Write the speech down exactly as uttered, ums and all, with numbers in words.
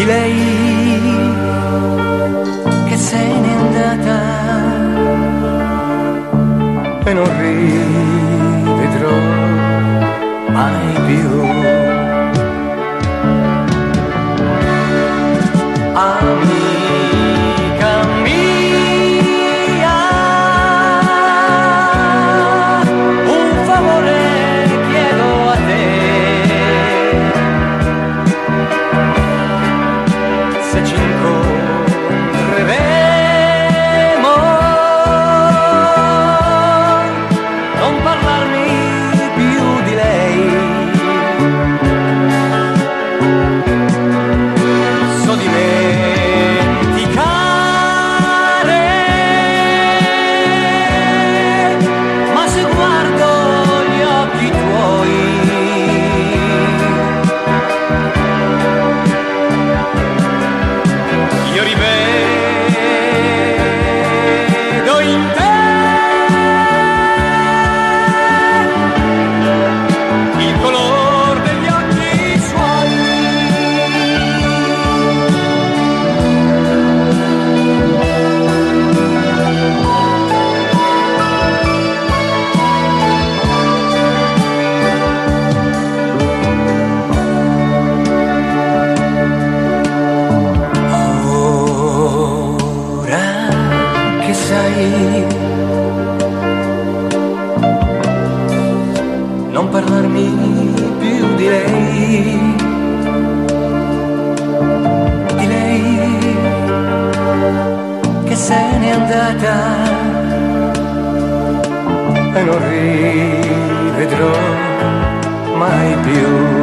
di lei che se n'è andata e non rivedrò mai più. Amica mia, un favore chiedo a te, se ci incontreremo non parlarmi più di lei. So dimenticare, ma se guardo gli occhi tuoi io rivedo in te il color degli occhi suoi. Ora che sai non parlarmi più di lei, di lei che se n'è andata e non rivedrò mai più.